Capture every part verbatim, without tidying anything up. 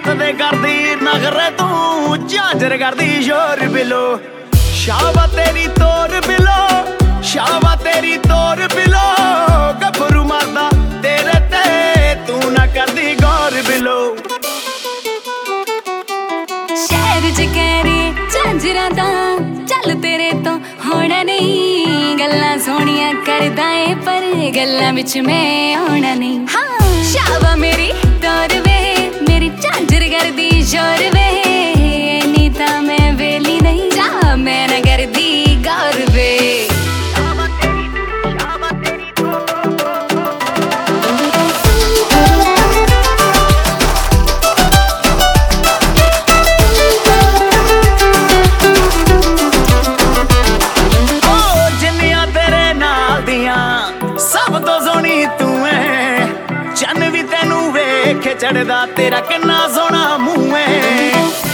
ਨੱਚਦੇ ਕਰਦੀ ਨਖਰੇ ਤੂੰ ਝਾਂਜਰ ਕਰਦੀ ਸ਼ੋਰ ਬਿਲੋ ਸ਼ਾਬਾ ਤੇਰੀ ਤੋਰ ਬਿਲੋ ਸ਼ਾਬਾ ਤੇਰੀ ਤੋਰ ਬਿਲੋ ਗੱਭਰੂ ਮਰਦਾ ਤੇਰੇ ਤੇ ਤੂੰ ਨਾ ਕਰਦੀ ਗੌਰ ਬਿਲੋ ਸ਼ਹਿਰ ਚ ਕਹਿਰੇ ਝਾਂਜਰਾਂ ਦਾ ਚੱਲ ਤੇਰੇ ਤੋਂ ਹੋਣਾ ਨਹੀਂ ਗੱਲਾਂ ਸੋਹਣੀਆਂ ਕਰਦਾ ਏ ਪਰ ਗੱਲਾਂ ਵਿੱਚ ਮੈਂ ਆਉਣਾ ਨਹੀਂ ਹਾਂ ਸ਼ਾਬਾ ਮੇਰੀ ਤੋਰ ਵੇ ਮੇਰੀ ਝਾਂਜਰ ਕਰਦੀ ਸ਼ੋਰ ਵੇ ਨਹੀਂ ਤਾਂ ਮੈਂ ਵੇਲੀ ਨਹੀਂ ਜਾ ਮੈਂ ਨਾ ਕਰਦੀ ਗੌਰ ਵੇ ਸਭ ਤੋਂ ਸੋਹਣੀ ਤੂੰ ਐ ਚੰਨ ਵੀ ਤੈਨੂੰ ਵੇਖ ਚੜਦਾ ਤੇਰਾ ਕਿੰਨਾ ਸੋਹਣਾ ਮੂੰਹ ਐ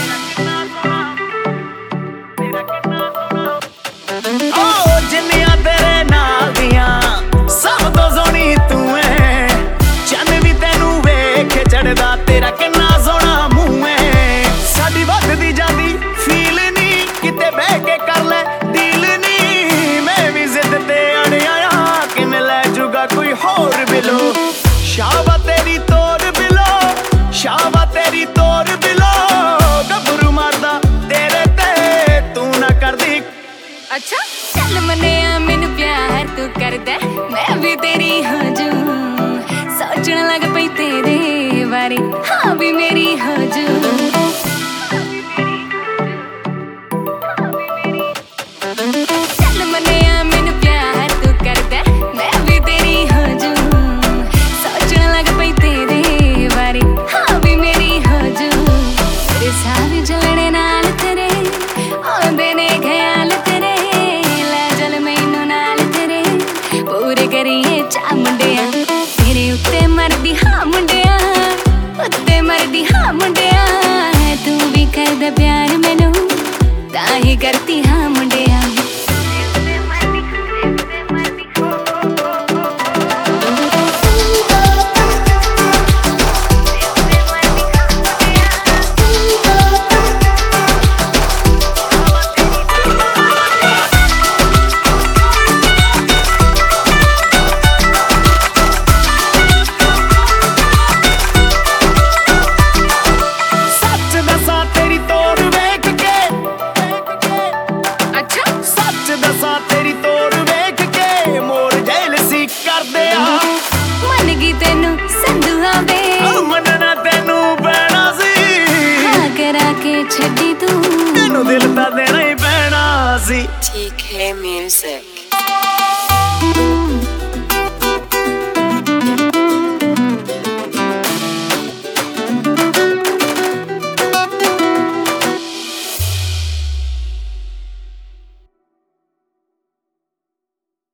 ਓ ਜਿੰਨੀਆਂ ਤੇਰੇ ਨਾਲ ਦੀਆਂ ਸਭ ਤੋਂ ਸੋਹਣੀ ਤੂੰ ਐ ਚੰਨ ਵੀ ਤੈਨੂੰ ਵੇਖ ਚੜਦਾ ਤੇਰਾ ਕਿੰਨਾ ਸੋਹਣਾ ਮੂੰਹ ਐ ਸਾਡੀ ਵੱਧਦੀ ਜਾਂਦੀ ਫੀਲ ਨਹੀਂ ਕਿਤੇ ਬਹਿ ਕੇ ਕਰ ਲੈ ਡੀਲ ਨਹੀਂ ਮੈਂ ਵੀ ਜ਼ਿੱਦ ਤੇ ਅੜਿਆ ਕੋਈ ਹੋਰ ਬਿਲੋ ਸ਼ਾਬਾ ਤੇਰੀ ਤੋਰ ਬਿਲੋ ਸ਼ਾਬਾ ਤੇਰੀ ਤੋਰ ਬਿਲੋ ਗੱਭਰੂ ਮਰਦਾ ਤੇਰੇ ਤੇ ਤੂੰ ਨਾ ਕਰਦੀ ਅੱਛਾ ਚੱਲ ਮੰਨਿਆ ਮੈਨੂੰ ਪਿਆਰ ਤੂੰ ਕਰਦਾ ਮੈਂ ਵੀ ਤੇਰੀ ਹੋ ਜੂ ਸੋਚਣ ਲੱਗ ਪਈ ਤੇਰੇ ਬਾਰੇ ਹਾਂ ਵੀ ਮੇਰੀ ਹੋ ਜੂ ਚੱਲ ਮੰਨਿਆ ਮੈਨੂੰ ਪਿਆਰ ਤੂੰ ਕਰਦਾ ਮੈਂ ਵੀ ਤੇਰੀ ਹੋ ਜੂ ਸੋਚਣ ਲੱਗ ਪਈ ਤੇਰੇ ਬਾਰੇ ਹਾਂ ਵੀ ਮੇਰੀ ਹੋ ਜੂ ਤੇਰੇ ਸਾਹ ਜਲਣੇ ਨਾਲ ਤੇਰੇ ਆਉਂਦੇ ਨੇ ਖਿਆਲ ਤੇਰੇ ਲੈ ਚੱਲ ਮੈਨੂੰ ਨਾਲ ਤੇਰੇ ਪੂਰੇ ਕਰੀਏ ਚਾ ਮੁੰਡਿਆਂ ਤੇਰੇ ਉੱਤੇ ਮਰਦੀ ਹਾਂ ਮੁੰਡਿਆਂ ਉੱਤੇ ਮਰਦੀ ਹਾਂ ਮੁੰਡਿਆਂ ਤੂੰ ਵੀ ਕਰਦਾ ਪਿਆਰ ਮੈਨੂੰ ਤਾਂ ਹੀ ਕਰਤੀ ਹਾਂ ਮੁੰਡਿਆਂ ਤੇਰੀ ਤੋਰ ਵੇਖ ਕੇ ਮੋਰ ਜੈਲਸੀ ਕਰਦੇ ਆ ਮੰਨ ਗਈ ਤੈਨੂੰ ਸੰਧੂਆ ਵੇ ਮੰਨਣਾ ਤੈਨੂੰ ਪੈਣਾ ਸੀ ਹਾਂ ਕਰਾ ਕੇ ਛੱਡੀ ਤੂੰ ਤੈਨੂੰ ਦਿਲ ਤਾਂ ਦੇਣਾ ਹੀ ਪੈਣਾ ਸੀ T K Music